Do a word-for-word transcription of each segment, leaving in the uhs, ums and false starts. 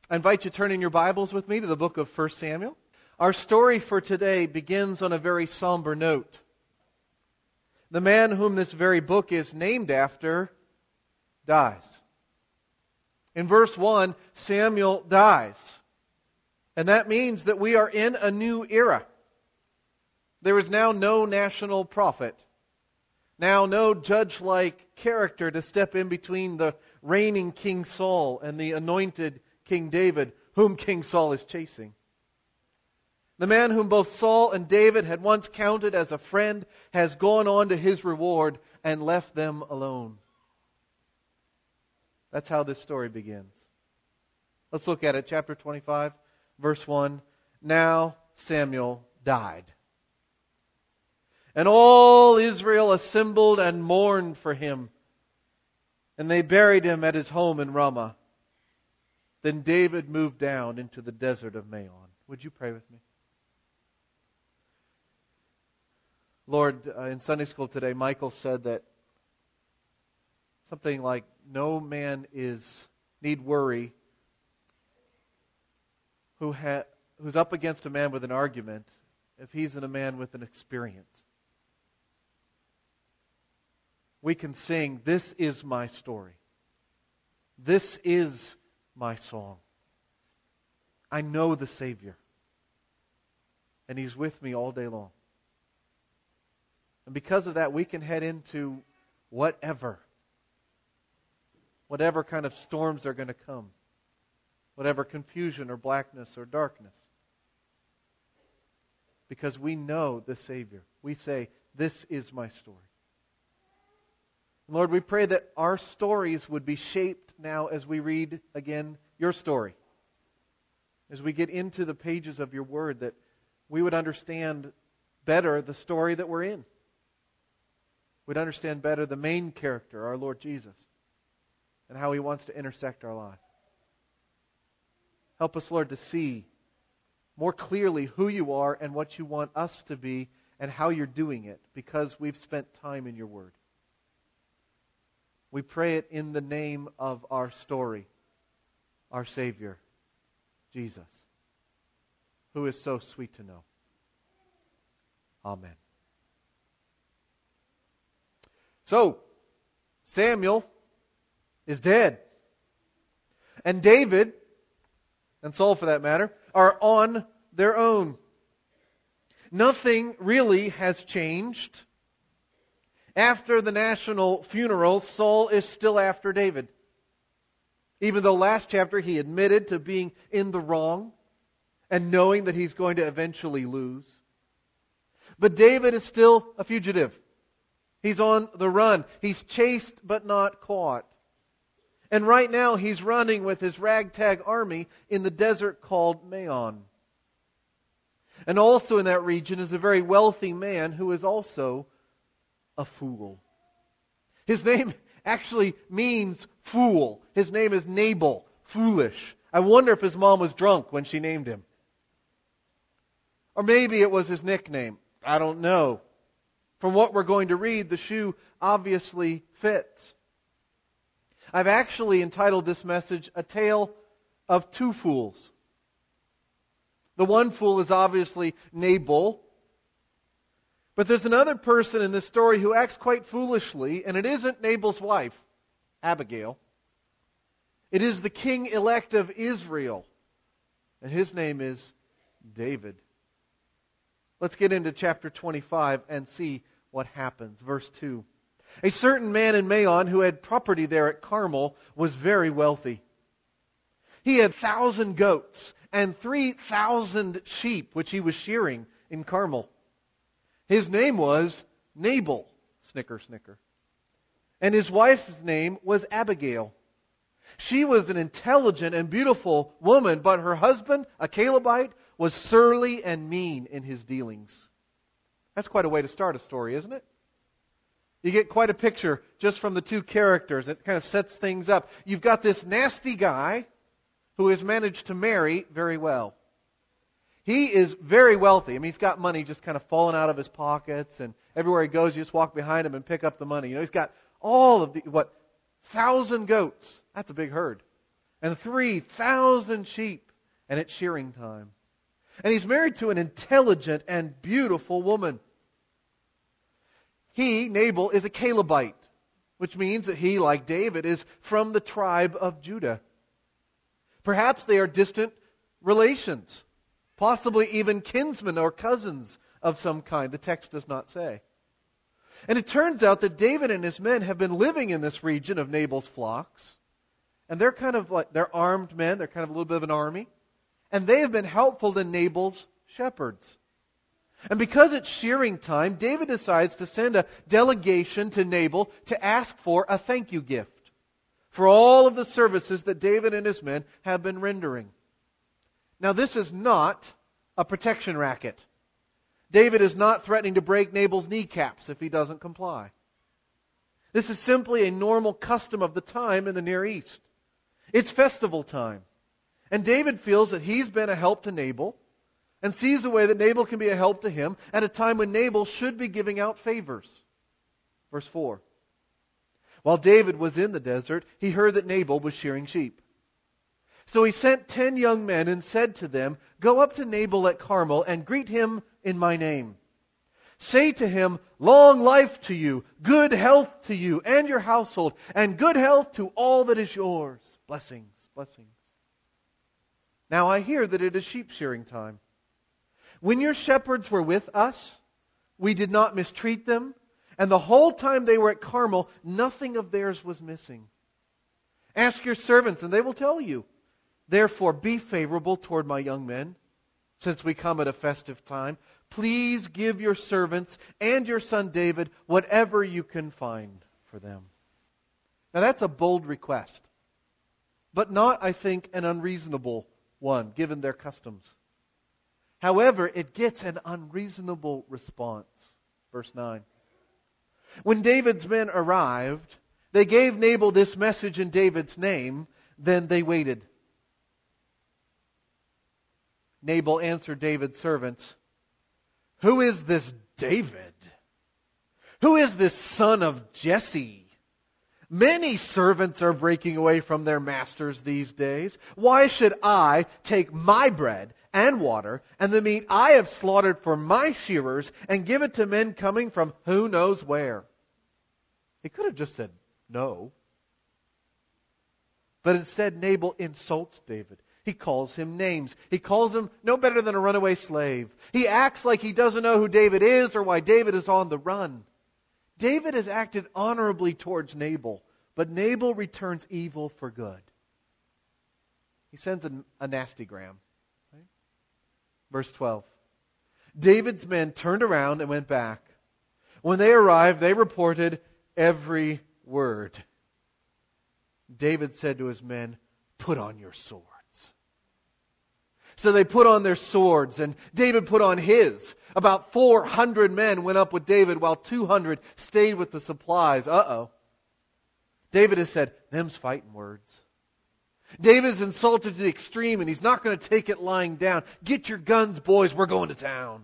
I invite you to turn in your Bibles with me to the book of First Samuel. Our story for today begins on a very somber note. The man whom this very book is named after dies. In verse one, Samuel dies. And that means that we are in a new era. There is now no national prophet. Now no judge-like character to step in between the reigning King Saul and the anointed King David, whom King Saul is chasing. The man whom both Saul and David had once counted as a friend has gone on to his reward and left them alone. That's how this story begins. Let's look at it. Chapter twenty-five, verse one. Now Samuel died. And all Israel assembled and mourned for him. And they buried him at his home in Ramah. Then David moved down into the desert of Maon. Would you pray with me? Lord, uh, in Sunday school today, Michael said that something like, no man is need worry who ha, who's up against a man with an argument if he's in a man with an experience. We can sing, this is my story. This is my song. I know the Savior. And He's with me all day long. And because of that, we can head into whatever. Whatever kind of storms are going to come. Whatever confusion or blackness or darkness. Because we know the Savior. We say, this is my story. Lord, we pray that our stories would be shaped now as we read again your story. As we get into the pages of your Word, that we would understand better the story that we're in. We'd understand better the main character, our Lord Jesus, and how He wants to intersect our life. Help us, Lord, to see more clearly who you are and what you want us to be and how you're doing it, because we've spent time in your Word. We pray it in the name of our story, our Savior, Jesus, who is so sweet to know. Amen. So, Samuel is dead. And David, and Saul for that matter, are on their own. Nothing really has changed. After the national funeral, Saul is still after David. Even though last chapter he admitted to being in the wrong and knowing that he's going to eventually lose. But David is still a fugitive. He's on the run. He's chased but not caught. And right now he's running with his ragtag army in the desert called Maon. And also in that region is a very wealthy man who is also a fool. His name actually means fool. His name is Nabal, foolish. I wonder if his mom was drunk when she named him. Or maybe it was his nickname. I don't know. From what we're going to read, the shoe obviously fits. I've actually entitled this message, A Tale of Two Fools. The one fool is obviously Nabal. But there's another person in this story who acts quite foolishly, and it isn't Nabal's wife, Abigail. It is the king-elect of Israel, and his name is David. Let's get into chapter twenty-five and see what happens. Verse two. A certain man in Maon who had property there at Carmel was very wealthy. He had thousand goats and three thousand sheep, which he was shearing in Carmel. His name was Nabal, snicker, snicker. And his wife's name was Abigail. She was an intelligent and beautiful woman, but her husband, a Calebite, was surly and mean in his dealings. That's quite a way to start a story, isn't it? You get quite a picture just from the two characters. It kind of sets things up. You've got this nasty guy who has managed to marry very well. He is very wealthy. I mean, he's got money just kind of falling out of his pockets, and everywhere he goes, you just walk behind him and pick up the money. You know, he's got all of the, what, thousand goats. That's a big herd. and three thousand sheep, and it's shearing time. And he's married to an intelligent and beautiful woman. He, Nabal, is a Calebite, which means that he, like David, is from the tribe of Judah. Perhaps they are distant relations, possibly even kinsmen or cousins of some kind. The text does not say. And it turns out that David and his men have been living in this region of Nabal's flocks. And they're kind of like, they're armed men, they're kind of a little bit of an army. And they have been helpful to Nabal's shepherds. And because it's shearing time, David decides to send a delegation to Nabal to ask for a thank you gift for all of the services that David and his men have been rendering. Now, this is not a protection racket. David is not threatening to break Nabal's kneecaps if he doesn't comply. This is simply a normal custom of the time in the Near East. It's festival time. And David feels that he's been a help to Nabal and sees a way that Nabal can be a help to him at a time when Nabal should be giving out favors. Verse four. While David was in the desert, he heard that Nabal was shearing sheep. So he sent ten young men and said to them, "Go up to Nabal at Carmel and greet him in my name. Say to him, 'Long life to you, good health to you and your household, and good health to all that is yours.'" Blessings, blessings. Now I hear that it is sheep shearing time. When your shepherds were with us, we did not mistreat them, and the whole time they were at Carmel, nothing of theirs was missing. Ask your servants, and they will tell you. Therefore, be favorable toward my young men, since we come at a festive time. Please give your servants and your son David whatever you can find for them. Now that's a bold request, but not, I think, an unreasonable one, given their customs. However, it gets an unreasonable response. Verse nine. When David's men arrived, they gave Nabal this message in David's name. Then they waited. Nabal answered David's servants, "Who is this David? Who is this son of Jesse? Many servants are breaking away from their masters these days. Why should I take my bread and water and the meat I have slaughtered for my shearers and give it to men coming from who knows where?" He could have just said no. But instead, Nabal insults David. He calls him names. He calls him no better than a runaway slave. He acts like he doesn't know who David is or why David is on the run. David has acted honorably towards Nabal, but Nabal returns evil for good. He sends a, a nastygram. Right? Verse twelve. David's men turned around and went back. When they arrived, they reported every word. David said to his men, "Put on your swords." So they put on their swords, and David put on his. About four hundred men went up with David, while two hundred stayed with the supplies. Uh-oh. David has said, "Them's fighting words." David is insulted to the extreme, and he's not going to take it lying down. "Get your guns, boys. We're going to town."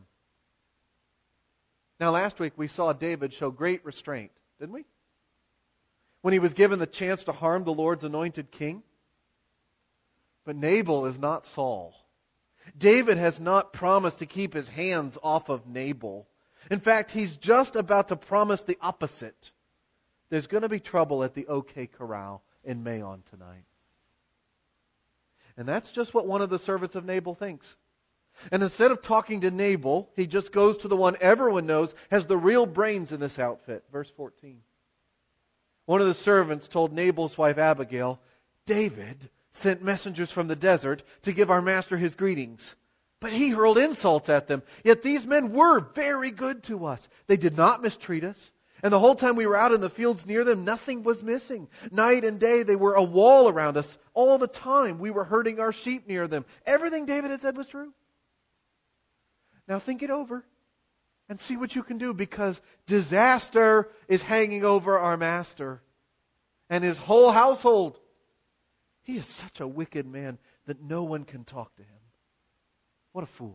Now, last week we saw David show great restraint, didn't we? When he was given the chance to harm the Lord's anointed king. But Nabal is not Saul. David has not promised to keep his hands off of Nabal. In fact, he's just about to promise the opposite. There's going to be trouble at the OK Corral in Mayon tonight. And that's just what one of the servants of Nabal thinks. And instead of talking to Nabal, he just goes to the one everyone knows has the real brains in this outfit. Verse fourteen. One of the servants told Nabal's wife Abigail, "David sent messengers from the desert to give our master his greetings. But he hurled insults at them. Yet these men were very good to us. They did not mistreat us. And the whole time we were out in the fields near them, nothing was missing. Night and day they were a wall around us. All the time we were herding our sheep near them." Everything David had said was true. Now think it over and see what you can do, because disaster is hanging over our master and his whole household. He is such a wicked man that no one can talk to him. What a fool.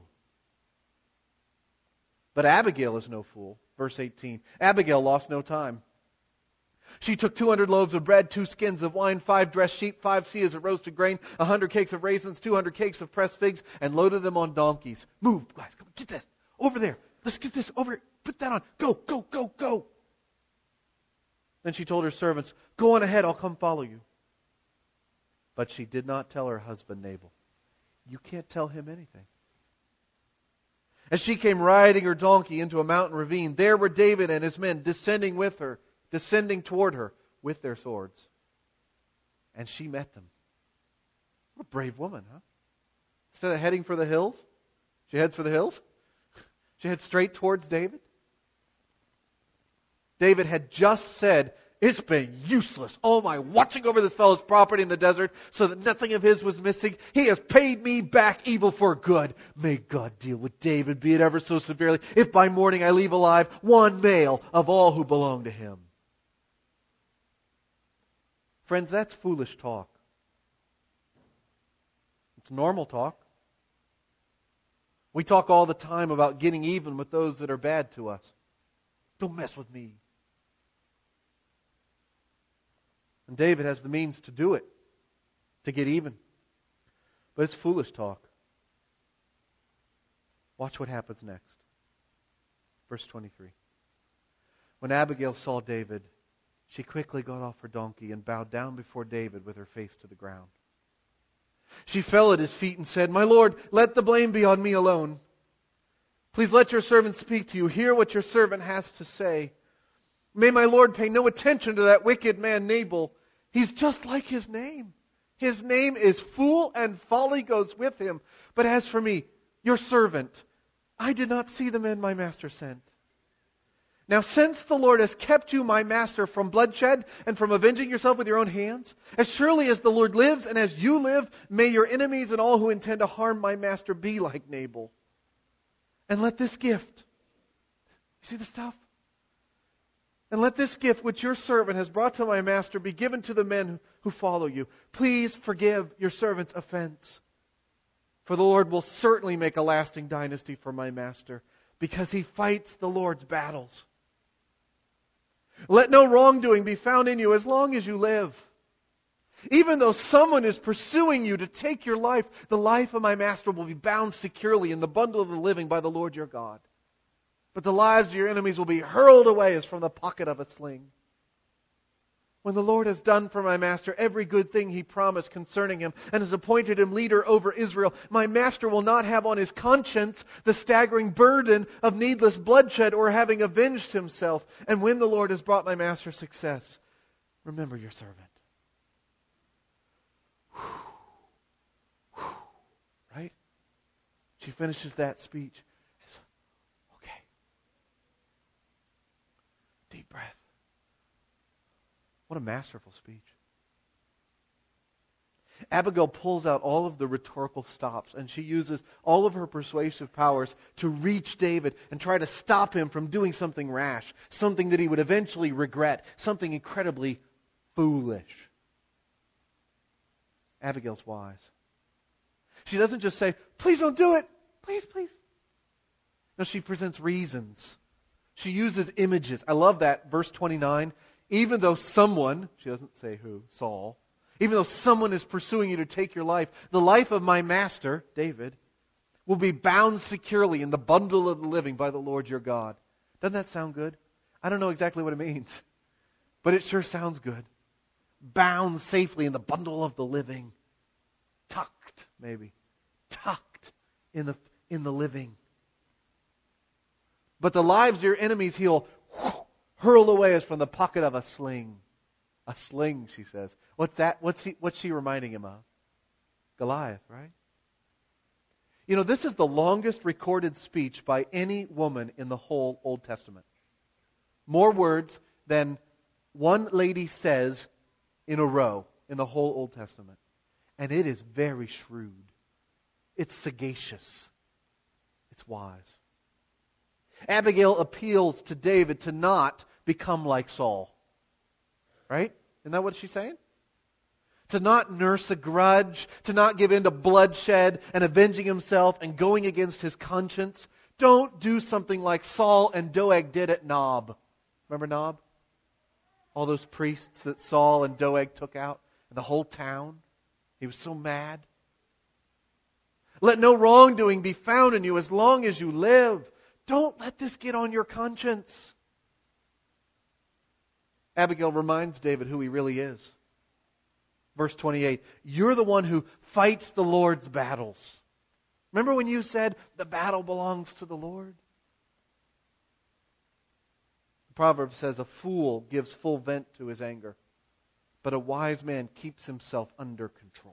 But Abigail is no fool. Verse eighteen. Abigail lost no time. She took two hundred loaves of bread, two skins of wine, five dressed sheep, five seahs of roasted grain, a hundred cakes of raisins, two hundred cakes of pressed figs, and loaded them on donkeys. Move, guys, come on, get this. Over there. Let's get this over here. Put that on. Go, go, go, go. Then she told her servants, go on ahead, I'll come follow you. But she did not tell her husband Nabal. You can't tell him anything. As she came riding her donkey into a mountain ravine, there were David and his men descending with her, descending toward her with their swords. And she met them. What a brave woman, huh? Instead of heading for the hills, she heads for the hills. She heads straight towards David. David had just said, it's been useless. All my watching over this fellow's property in the desert so that nothing of his was missing. He has paid me back evil for good. May God deal with David, be it ever so severely, if by morning I leave alive one male of all who belong to him. Friends, that's foolish talk. It's normal talk. We talk all the time about getting even with those that are bad to us. Don't mess with me. And David has the means to do it, to get even. But it's foolish talk. Watch what happens next. Verse twenty-three. When Abigail saw David, she quickly got off her donkey and bowed down before David with her face to the ground. She fell at his feet and said, My Lord, let the blame be on me alone. Please let your servant speak to you. Hear what your servant has to say. May my Lord pay no attention to that wicked man Nabal. He's just like his name. His name is Fool, and folly goes with him. But as for me, your servant, I did not see the men my master sent. Now since the Lord has kept you, my master, from bloodshed and from avenging yourself with your own hands, as surely as the Lord lives and as you live, may your enemies and all who intend to harm my master be like Nabal. And let this gift, you see the stuff? And let this gift which your servant has brought to my master be given to the men who follow you. Please forgive your servant's offense. For the Lord will certainly make a lasting dynasty for my master, because he fights the Lord's battles. Let no wrongdoing be found in you as long as you live. Even though someone is pursuing you to take your life, the life of my master will be bound securely in the bundle of the living by the Lord your God. But the lives of your enemies will be hurled away as from the pocket of a sling. When the Lord has done for my master every good thing He promised concerning him and has appointed him leader over Israel, my master will not have on his conscience the staggering burden of needless bloodshed or having avenged himself. And when the Lord has brought my master success, remember your servant. Right? She finishes that speech. Okay. Deep breath. What a masterful speech. Abigail pulls out all of the rhetorical stops, and she uses all of her persuasive powers to reach David and try to stop him from doing something rash, something that he would eventually regret, something incredibly foolish. Abigail's wise. She doesn't just say, please don't do it. Please, please. No, she presents reasons. She uses images. I love that. Verse twenty-nine. Even though someone, she doesn't say who, Saul, even though someone is pursuing you to take your life, the life of my master, David, will be bound securely in the bundle of the living by the Lord your God. Doesn't that sound good? I don't know exactly what it means, but it sure sounds good. Bound safely in the bundle of the living. Tucked, maybe. Tucked in the, in the living. But the lives of your enemies He'll hurl away as from the pocket of a sling. A sling, she says. What's that? What's he, what's she reminding him of? Goliath, right? You know, this is the longest recorded speech by any woman in the whole Old Testament. More words than one lady says in a row in the whole Old Testament. And it is very shrewd. It's sagacious. It's wise. Abigail appeals to David to not become like Saul. Right? Isn't that what she's saying? To not nurse a grudge, to not give in to bloodshed and avenging himself and going against his conscience. Don't do something like Saul and Doeg did at Nob. Remember Nob? All those priests that Saul and Doeg took out, and the whole town. He was so mad. Let no wrongdoing be found in you as long as you live. Don't let this get on your conscience. Abigail reminds David who he really is. Verse twenty-eight, you're the one who fights the Lord's battles. Remember when you said the battle belongs to the Lord? The proverb says a fool gives full vent to his anger, but a wise man keeps himself under control.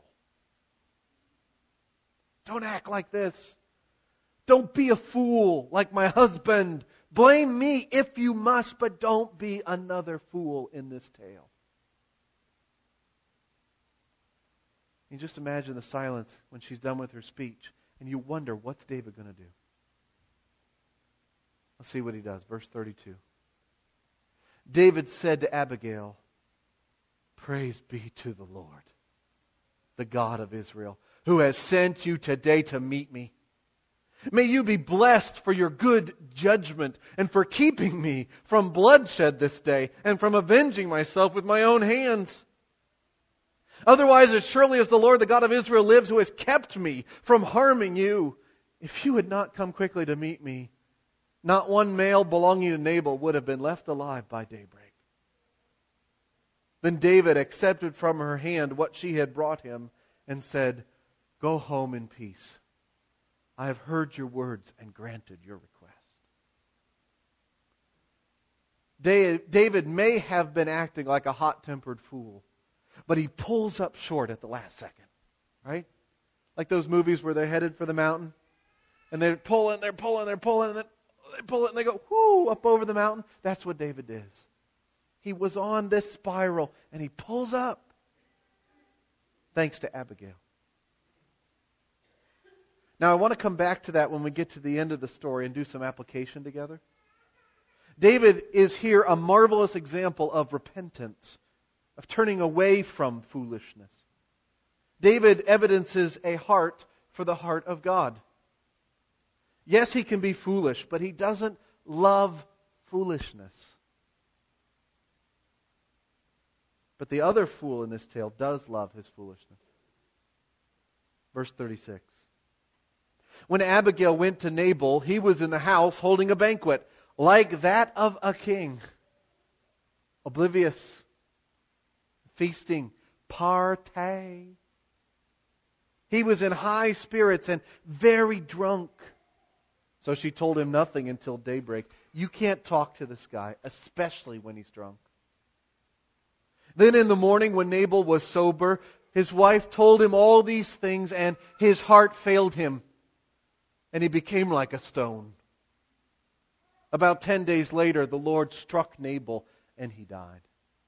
Don't act like this. Don't be a fool like my husband. Blame me if you must, but don't be another fool in this tale. You just imagine the silence when she's done with her speech, and you wonder, what's David going to do? Let's see what he does. Verse thirty-two. David said to Abigail, praise be to the Lord, the God of Israel, who has sent you today to meet me. May you be blessed for your good judgment and for keeping me from bloodshed this day and from avenging myself with my own hands. Otherwise, as surely as the Lord, the God of Israel, lives, who has kept me from harming you, if you had not come quickly to meet me, not one male belonging to Nabal would have been left alive by daybreak. Then David accepted from her hand what she had brought him and said, go home in peace. I have heard your words and granted your request. David may have been acting like a hot-tempered fool, but he pulls up short at the last second. Right? Like those movies where they're headed for the mountain, and they're pulling, they're pulling, they're pulling, and then they pull it and they go, whoo, up over the mountain. That's what David did. He was on this spiral, and he pulls up. Thanks to Abigail. Now, I want to come back to that when we get to the end of the story and do some application together. David is here a marvelous example of repentance, of turning away from foolishness. David evidences a heart for the heart of God. Yes, he can be foolish, but he doesn't love foolishness. But the other fool in this tale does love his foolishness. Verse thirty-six. When Abigail went to Nabal, he was in the house holding a banquet, like that of a king. Oblivious, feasting, party. He was in high spirits and very drunk. So she told him nothing until daybreak. You can't talk to this guy, especially when he's drunk. Then in the morning, when Nabal was sober, his wife told him all these things, and his heart failed him, and he became like a stone. About ten days later, the Lord struck Nabal, and he died.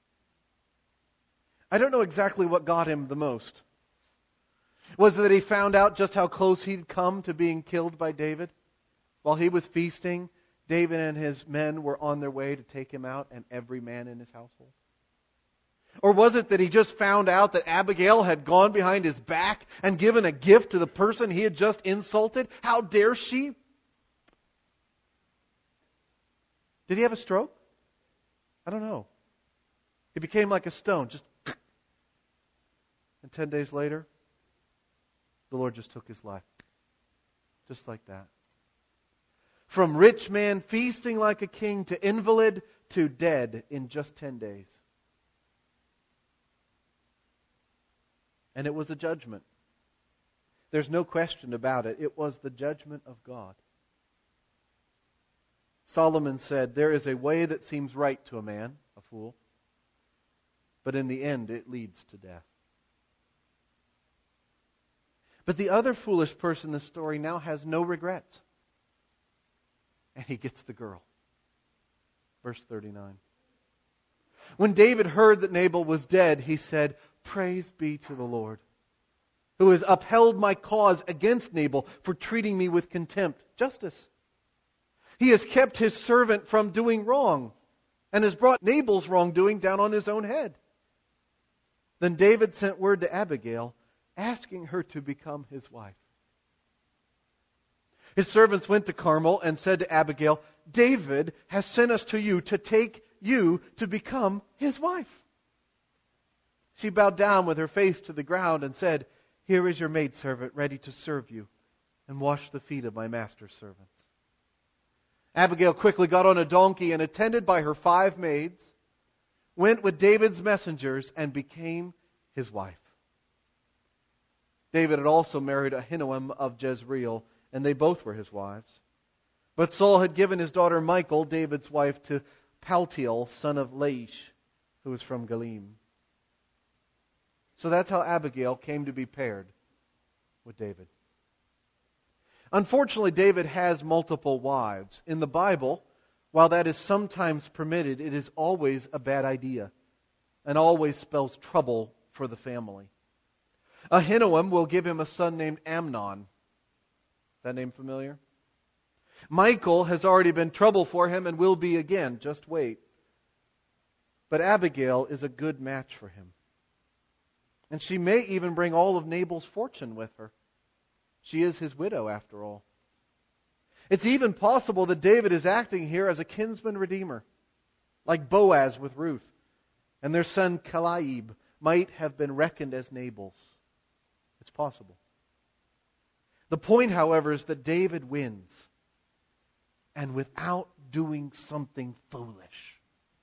I don't know exactly what got him the most. Was it that he found out just how close he'd come to being killed by David? While he was feasting, David and his men were on their way to take him out, and every man in his household. Or was it that he just found out that Abigail had gone behind his back and given a gift to the person he had just insulted? How dare she? Did he have a stroke? I don't know. He became like a stone. Just and ten days later, the Lord just took his life. Just like that. From rich man feasting like a king to invalid to dead in just ten days. And it was a judgment. There's no question about it. It was the judgment of God. Solomon said, there is a way that seems right to a man, a fool, but in the end it leads to death. But the other foolish person in the story now has no regrets. And he gets the girl. Verse thirty-nine. When David heard that Nabal was dead, he said, praise be to the Lord, who has upheld my cause against Nabal for treating me with contempt. Justice. He has kept his servant from doing wrong and has brought Nabal's wrongdoing down on his own head. Then David sent word to Abigail, asking her to become his wife. His servants went to Carmel and said to Abigail, David has sent us to you to take you to become his wife." She bowed down with her face to the ground and said, "Here is your maidservant ready to serve you and wash the feet of my master's servants." Abigail quickly got on a donkey and, attended by her five maids, went with David's messengers and became his wife. David had also married Ahinoam of Jezreel, and they both were his wives. But Saul had given his daughter Michal, David's wife, to Paltiel, son of Laish, who was from Galim. So that's how Abigail came to be paired with David. Unfortunately, David has multiple wives. In the Bible, while that is sometimes permitted, it is always a bad idea and always spells trouble for the family. Ahinoam will give him a son named Amnon. Is that name familiar? Michal has already been trouble for him and will be again. Just wait. But Abigail is a good match for him. And she may even bring all of Nabal's fortune with her. She is his widow, after all. It's even possible that David is acting here as a kinsman redeemer, like Boaz with Ruth, and their son Kalaib might have been reckoned as Nabal's. It's possible. The point, however, is that David wins, and without doing something foolish.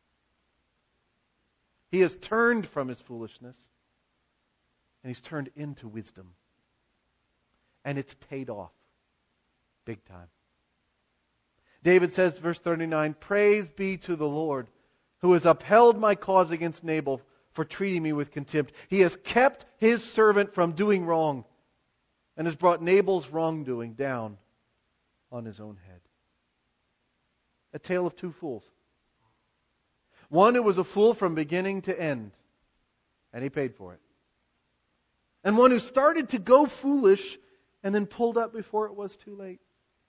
He has turned from his foolishness, and he's turned into wisdom. And it's paid off big time. David says, verse thirty-nine, "Praise be to the Lord, who has upheld my cause against Nabal for treating me with contempt. He has kept his servant from doing wrong and has brought Nabal's wrongdoing down on his own head." A tale of two fools. One who was a fool from beginning to end, and he paid for it. And one who started to go foolish and then pulled up before it was too late.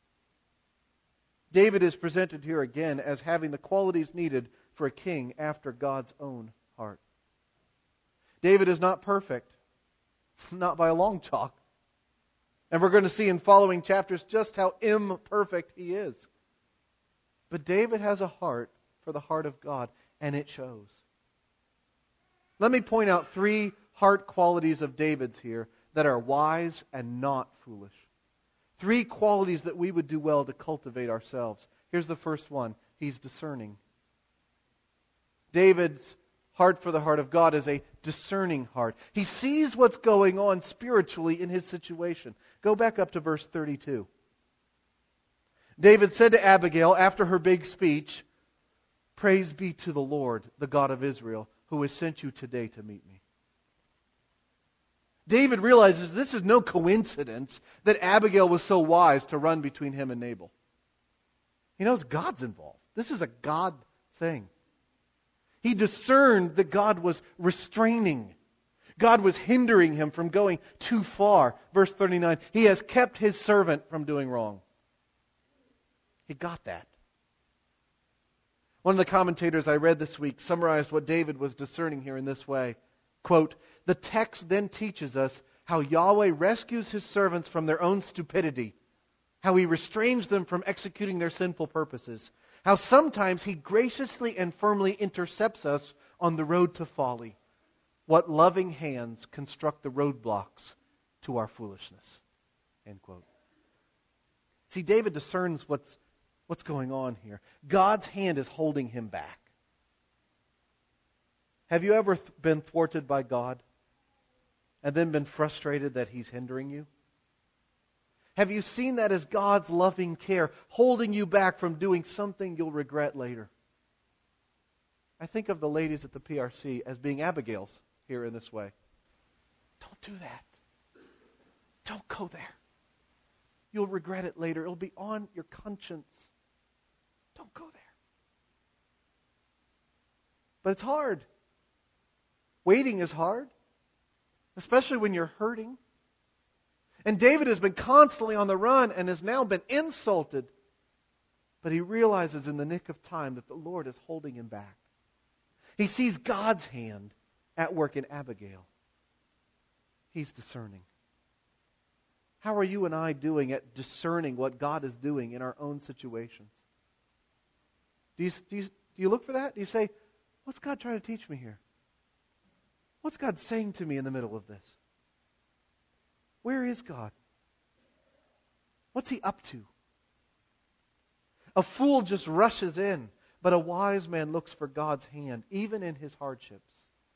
David is presented here again as having the qualities needed for a king after God's own heart. David is not perfect, not by a long chalk. And we're going to see in following chapters just how imperfect he is. But David has a heart for the heart of God, and it shows. Let me point out three heart qualities of David's here that are wise and not foolish. Three qualities that we would do well to cultivate ourselves. Here's the first one. He's discerning. David's heart for the heart of God is a discerning heart. He sees what's going on spiritually in his situation. Go back up to verse thirty-two. David said to Abigail after her big speech, "Praise be to the Lord, the God of Israel, who has sent you today to meet me." David realizes this is no coincidence that Abigail was so wise to run between him and Nabal. He knows God's involved. This is a God thing. He discerned that God was restraining. God was hindering him from going too far. Verse thirty-nine, "He has kept his servant from doing wrong." He got that. One of the commentators I read this week summarized what David was discerning here in this way. Quote, "The text then teaches us how Yahweh rescues His servants from their own stupidity, how He restrains them from executing their sinful purposes, how sometimes He graciously and firmly intercepts us on the road to folly. What loving hands construct the roadblocks to our foolishness." End quote. See, David discerns what's, what's going on here. God's hand is holding him back. Have you ever th- been thwarted by God and then been frustrated that He's hindering you? Have you seen that as God's loving care, holding you back from doing something you'll regret later? I think of the ladies at the P R C as being Abigails here in this way. Don't do that. Don't go there. You'll regret it later. It'll be on your conscience. Don't go there. But it's hard. Waiting is hard, especially when you're hurting. And David has been constantly on the run and has now been insulted. But he realizes in the nick of time that the Lord is holding him back. He sees God's hand at work in Abigail. He's discerning. How are you and I doing at discerning what God is doing in our own situations? Do you, do you, Do you look for that? Do you say, what's God trying to teach me here? What's God saying to me in the middle of this? Where is God? What's He up to? A fool just rushes in, but a wise man looks for God's hand, even in his hardships.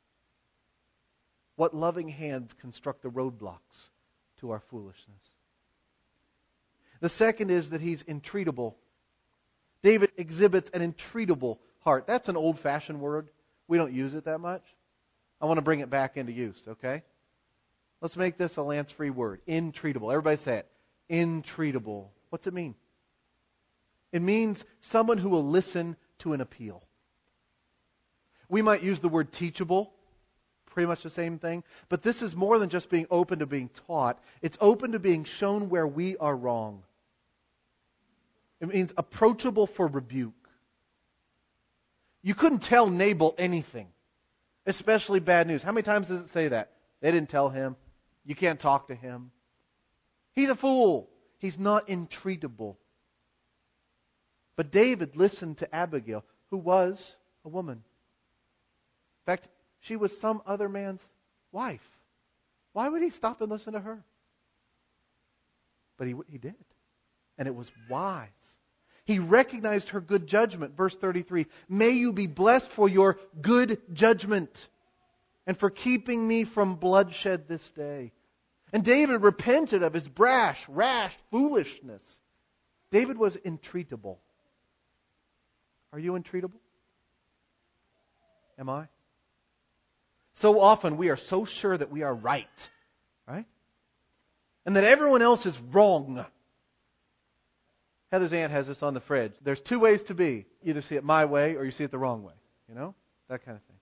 What loving hands construct the roadblocks to our foolishness? The second is that he's entreatable. David exhibits an entreatable heart. That's an old-fashioned word. We don't use it that much. I want to bring it back into use, okay? Let's make this a Lance-free word. Entreatable. Everybody say it. Entreatable. What's it mean? It means someone who will listen to an appeal. We might use the word teachable. Pretty much the same thing. But this is more than just being open to being taught. It's open to being shown where we are wrong. It means approachable for rebuke. You couldn't tell Nabal anything, especially bad news. How many times does it say that? They didn't tell him. You can't talk to him. He's a fool. He's not entreatable. But David listened to Abigail, who was a woman. In fact, she was some other man's wife. Why would he stop and listen to her? But he, he did. And it was wise. He recognized her good judgment. Verse thirty-three, may you be blessed for your good judgment and for keeping me from bloodshed this day. And David repented of his brash, rash foolishness. David was entreatable. Are you entreatable? Am I? So often we are so sure that we are right, right? And that everyone else is wrong. Heather's aunt has this on the fridge. There's two ways to be. You either see it my way or you see it the wrong way. You know? That kind of thing.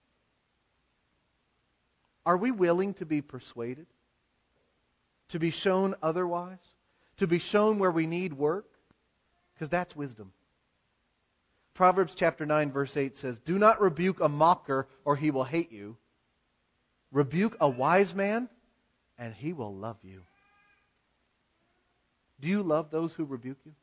Are we willing to be persuaded? To be shown otherwise? To be shown where we need work? Because that's wisdom. Proverbs chapter nine verse eight says, do not rebuke a mocker or he will hate you. Rebuke a wise man and he will love you. Do you love those who rebuke you?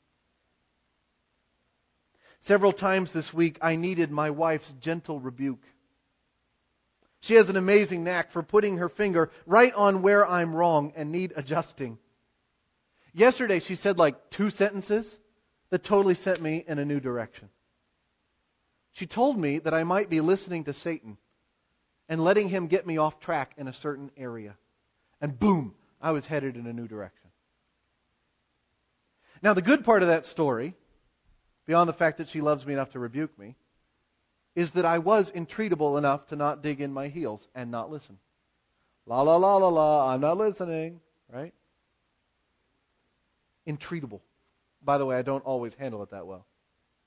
Several times this week, I needed my wife's gentle rebuke. She has an amazing knack for putting her finger right on where I'm wrong and need adjusting. Yesterday, she said like two sentences that totally sent me in a new direction. She told me that I might be listening to Satan and letting him get me off track in a certain area. And boom, I was headed in a new direction. Now, the good part of that story, beyond the fact that she loves me enough to rebuke me, is that I was entreatable enough to not dig in my heels and not listen. La la la la la, I'm not listening, right? Entreatable. By the way, I don't always handle it that well.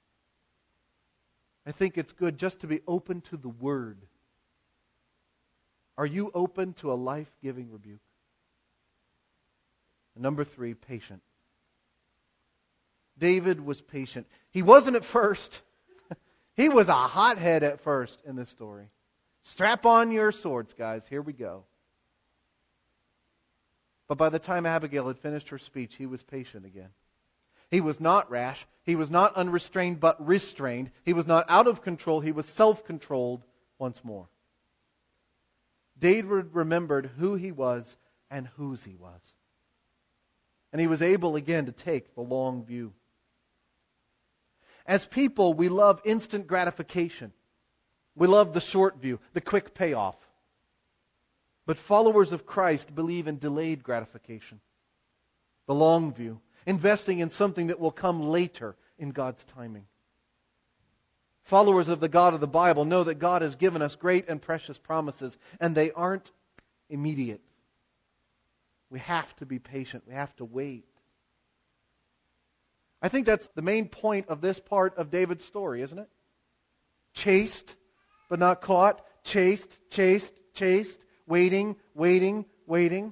I think it's good just to be open to the Word. Are you open to a life-giving rebuke? And number three, patient. David was patient. He wasn't at first. He was a hothead at first in this story. Strap on your swords, guys. Here we go. But by the time Abigail had finished her speech, he was patient again. He was not rash. He was not unrestrained but restrained. He was not out of control. He was self-controlled once more. David remembered who he was and whose he was. And he was able again to take the long view. As people, we love instant gratification. We love the short view, the quick payoff. But followers of Christ believe in delayed gratification, the long view, investing in something that will come later in God's timing. Followers of the God of the Bible know that God has given us great and precious promises, and they aren't immediate. We have to be patient. We have to wait. I think that's the main point of this part of David's story, isn't it? Chased, but not caught. Chased, chased, chased. Waiting, waiting, waiting.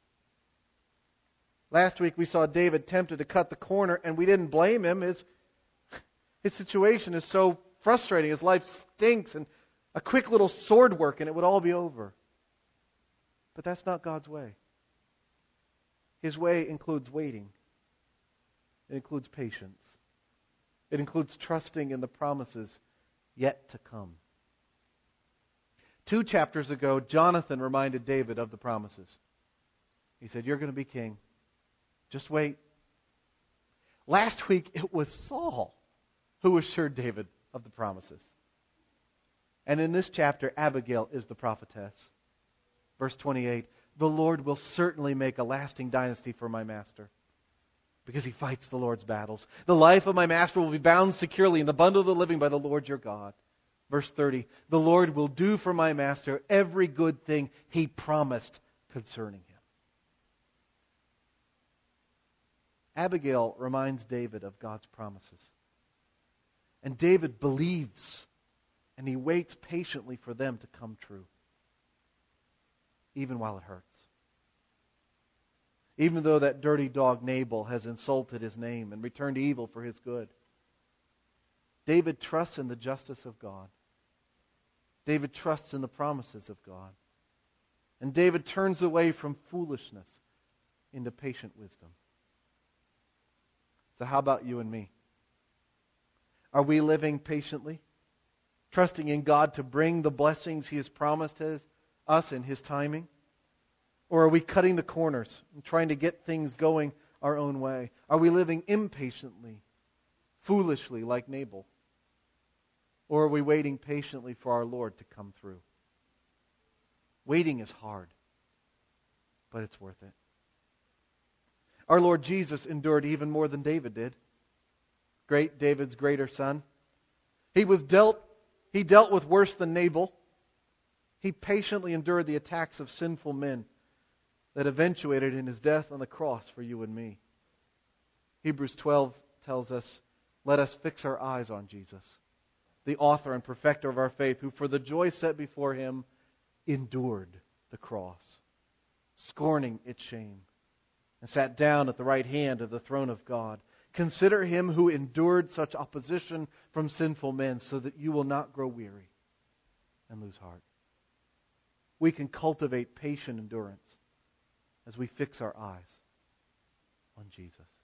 Last week we saw David tempted to cut the corner, and we didn't blame him. His, his situation is so frustrating. His life stinks, and a quick little sword work, and it would all be over. But that's not God's way. His way includes waiting. It includes patience. It includes trusting in the promises yet to come. Two chapters ago, Jonathan reminded David of the promises. He said, you're going to be king. Just wait. Last week, it was Saul who assured David of the promises. And in this chapter, Abigail is the prophetess. Verse twenty-eight, the Lord will certainly make a lasting dynasty for my master, because he fights the Lord's battles. The life of my master will be bound securely in the bundle of the living by the Lord your God. Verse thirty, the Lord will do for my master every good thing he promised concerning him. Abigail reminds David of God's promises. And David believes, and he waits patiently for them to come true, even while it hurts. Even though that dirty dog Nabal has insulted his name and returned evil for his good, David trusts in the justice of God. David trusts in the promises of God. And David turns away from foolishness into patient wisdom. So how about you and me? Are we living patiently, trusting in God to bring the blessings He has promised us in His timing? Or are we cutting the corners and trying to get things going our own way? Are we living impatiently, foolishly like Nabal? Or are we waiting patiently for our Lord to come through? Waiting is hard, but it's worth it. Our Lord Jesus endured even more than David did. Great David's greater son. He was dealt, he dealt with worse than Nabal. He patiently endured the attacks of sinful men that eventuated in His death on the cross for you and me. Hebrews twelve tells us, let us fix our eyes on Jesus, the author and perfecter of our faith, who for the joy set before Him endured the cross, scorning its shame, and sat down at the right hand of the throne of God. Consider Him who endured such opposition from sinful men, so that you will not grow weary and lose heart. We can cultivate patient endurance as we fix our eyes on Jesus.